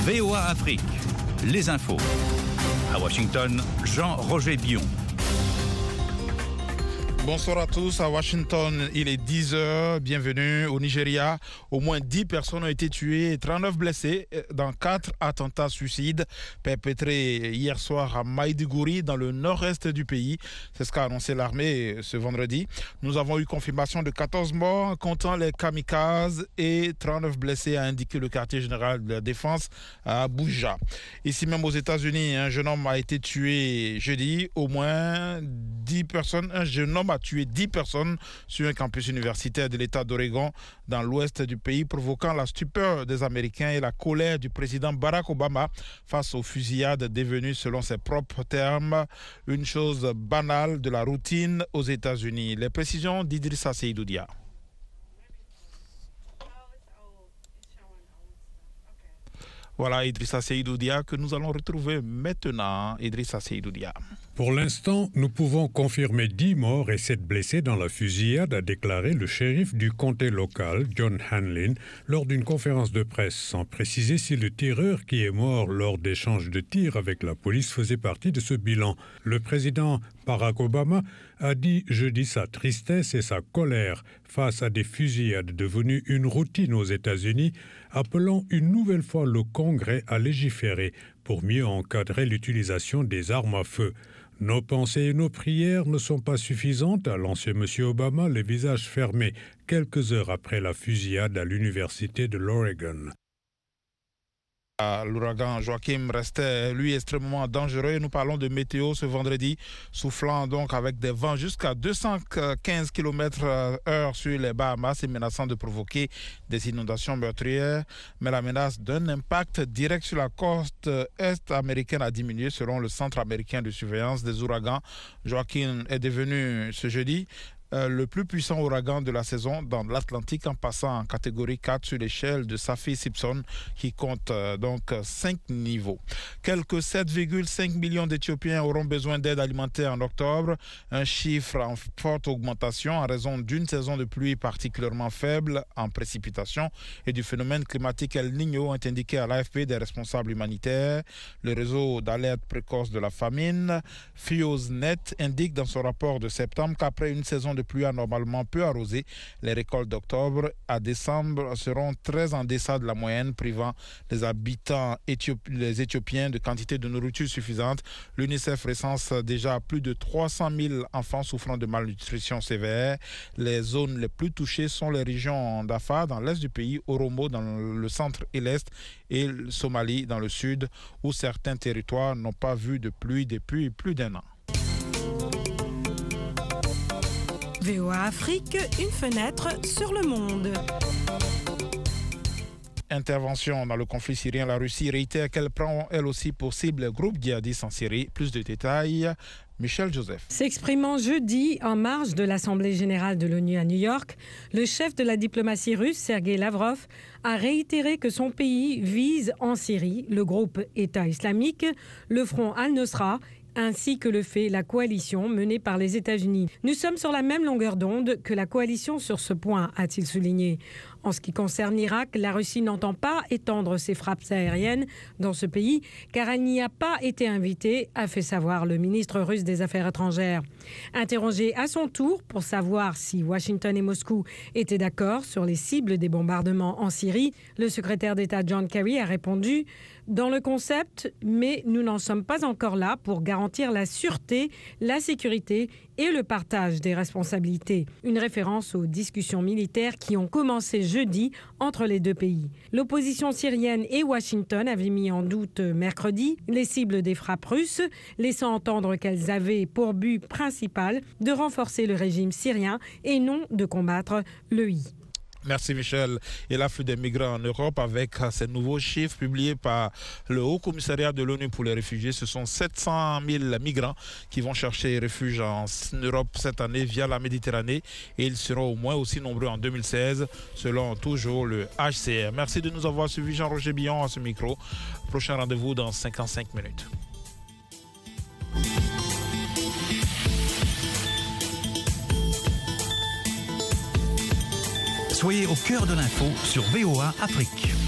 VOA Afrique, les infos. À Washington, Jean-Roger Bion. Bonsoir à tous, à Washington, il est 10h, bienvenue au Nigeria. Au moins 10 personnes ont été tuées et 39 blessées dans 4 attentats suicides perpétrés hier soir à Maïdougouri dans le nord-est du pays. C'est ce qu'a annoncé l'armée ce vendredi. Nous avons eu confirmation de 14 morts comptant les kamikazes et 39 blessés, a indiqué le quartier général de la défense à Abuja. Ici même aux États-Unis, un jeune homme a été tué jeudi. Au moins 10 personnes, un jeune homme a tué 10 personnes sur un campus universitaire de l'État d'Oregon dans l'ouest du pays, provoquant la stupeur des Américains et la colère du président Barack Obama face aux fusillades devenues, selon ses propres termes, une chose banale de la routine aux États-Unis. Les précisions d'Idrissa Seydou Dia. Voilà Idrissa Seydou Dia que nous allons retrouver maintenant. Idrissa Seydou Dia. Pour l'instant, nous pouvons confirmer 10 morts et 7 blessés dans la fusillade, a déclaré le shérif du comté local, John Hanlin, lors d'une conférence de presse, sans préciser si le tireur qui est mort lors d'échanges de tirs avec la police faisait partie de ce bilan. Le président Barack Obama a dit jeudi sa tristesse et sa colère face à des fusillades devenues une routine aux États-Unis, appelant une nouvelle fois le Congrès à légiférer pour mieux encadrer l'utilisation des armes à feu. Nos pensées et nos prières ne sont pas suffisantes, a lancé M. Obama, les visages fermés, quelques heures après la fusillade à l'université de l'Oregon. L'ouragan Joachim restait, lui, extrêmement dangereux. Nous parlons de météo ce vendredi, soufflant donc avec des vents jusqu'à 215 km/h sur les Bahamas et menaçant de provoquer des inondations meurtrières. Mais la menace d'un impact direct sur la côte est américaine a diminué selon le Centre américain de surveillance des ouragans. Joachim est devenu ce jeudi le plus puissant ouragan de la saison dans l'Atlantique, en passant en catégorie 4 sur l'échelle de Saffir-Simpson qui compte donc 5 niveaux. Quelques 7,5 millions d'Éthiopiens auront besoin d'aide alimentaire en octobre, un chiffre en forte augmentation en raison d'une saison de pluie particulièrement faible en précipitations et du phénomène climatique El Niño, ont indiqué à l'AFP des responsables humanitaires. Le réseau d'alerte précoce de la famine, FIOSNET, indique dans son rapport de septembre qu'après une saison de pluie anormalement peu arrosée, les récoltes d'octobre à décembre seront très en deçà de la moyenne, privant les habitants les Éthiopiens de quantité de nourriture suffisante. L'UNICEF recense déjà plus de 300 000 enfants souffrant de malnutrition sévère. Les zones les plus touchées sont les régions d'Afar dans l'est du pays, Oromo dans le centre et l'est et le Somalie dans le sud, où certains territoires n'ont pas vu de pluie depuis plus d'un an. VOA Afrique, une fenêtre sur le monde. Intervention dans le conflit syrien, la Russie réitère qu'elle prend elle aussi pour cible les groupes djihadistes en Syrie. Plus de détails, Michel Joseph. S'exprimant jeudi en marge de l'Assemblée générale de l'ONU à New York, le chef de la diplomatie russe, Sergei Lavrov, a réitéré que son pays vise en Syrie le groupe État islamique, le front Al-Nosra, ainsi que le fait la coalition menée par les États-Unis. Nous sommes sur la même longueur d'onde que la coalition sur ce point, a-t-il souligné. En ce qui concerne l'Irak, la Russie n'entend pas étendre ses frappes aériennes dans ce pays, car elle n'y a pas été invitée, a fait savoir le ministre russe des Affaires étrangères. Interrogé à son tour pour savoir si Washington et Moscou étaient d'accord sur les cibles des bombardements en Syrie, le secrétaire d'État John Kerry a répondu « Dans le concept, mais nous n'en sommes pas encore là pour garantir la sûreté, la sécurité et le partage des responsabilités ». Une référence aux discussions militaires qui ont commencé jeudi entre les deux pays. L'opposition syrienne et Washington avaient mis en doute mercredi les cibles des frappes russes, laissant entendre qu'elles avaient pour but principal de renforcer le régime syrien et non de combattre l'EI. Merci Michel. Et l'afflux des migrants en Europe avec ces nouveaux chiffres publiés par le Haut Commissariat de l'ONU pour les réfugiés. Ce sont 700 000 migrants qui vont chercher refuge en Europe cette année via la Méditerranée et ils seront au moins aussi nombreux en 2016 selon toujours le HCR. Merci de nous avoir suivis. Jean-Roger Bion à ce micro. Prochain rendez-vous dans 55 minutes. Soyez au cœur de l'info sur VOA Afrique.